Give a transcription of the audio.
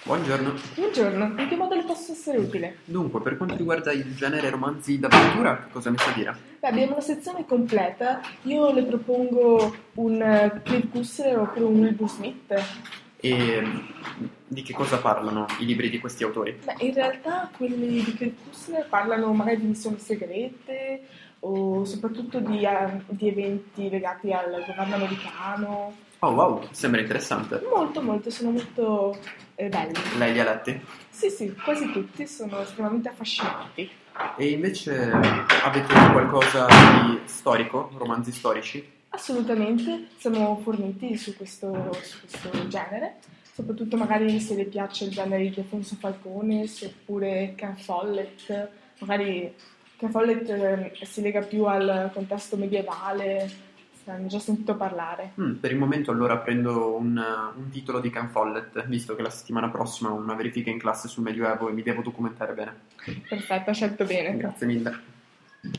Buongiorno. Buongiorno, in che modo le posso essere utile? Dunque, per quanto riguarda il genere romanzi d'avventura, che cosa mi sa dire? Beh, abbiamo una sezione completa, io le propongo un Cliff Cussler oppure un Wilbur Smith. E di che cosa parlano i libri di questi autori? Beh, in realtà quelli di Cliff Cussler parlano magari di missioni segrete o soprattutto di eventi legati al governo americano. Oh wow, sembra interessante. Molto, molto, sono molto belli. Lei li ha letti? Sì, sì, quasi tutti sono estremamente affascinanti. E invece avete qualcosa di storico, romanzi storici? Assolutamente, siamo forniti su questo genere, soprattutto magari se le piace il genere di Defonso Falcone oppure Ken Follett, magari Ken Follett si lega più al contesto medievale, se ne hanno già sentito parlare. Per il momento allora prendo un titolo di Ken Follett, visto che la settimana prossima ho una verifica in classe sul Medioevo e mi devo documentare bene. Perfetto, ha scelto bene. Grazie mille.